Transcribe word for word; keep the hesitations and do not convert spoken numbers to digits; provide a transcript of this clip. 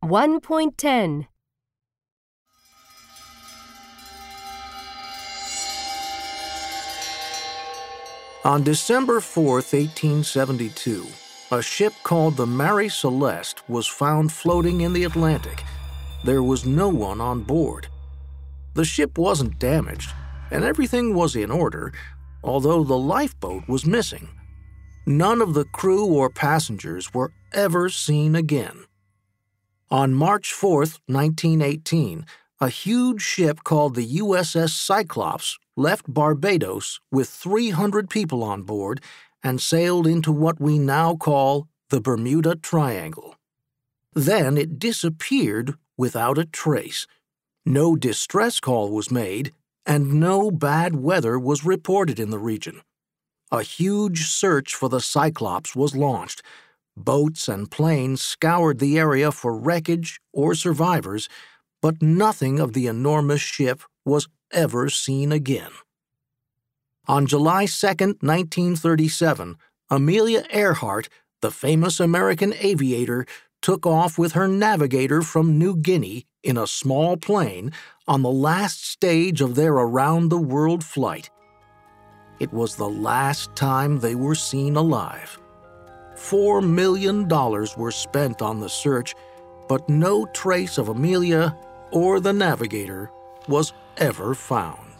one point ten. On December fourth, eighteen seventy-two, a ship called the Mary Celeste was found floating in the Atlantic. There was no one on board. The ship wasn't damaged, and everything was in order, although the lifeboat was missing. None of the crew or passengers were ever seen again. On March fourth, nineteen eighteen, a huge ship called the U S S Cyclops left Barbados with three hundred people on board and sailed into what we now call the Bermuda Triangle. Then it disappeared without a trace. No distress call was made, and no bad weather was reported in the region. A huge search for the Cyclops was launched. Boats and planes scoured the area for wreckage or survivors, but nothing of the enormous ship was ever seen again. On July second, nineteen thirty-seven, Amelia Earhart, the famous American aviator, took off with her navigator from New Guinea in a small plane on the last stage of their around-the-world flight. It was the last time they were seen alive. Four million dollars were spent on the search, but no trace of Amelia or the navigator was ever found.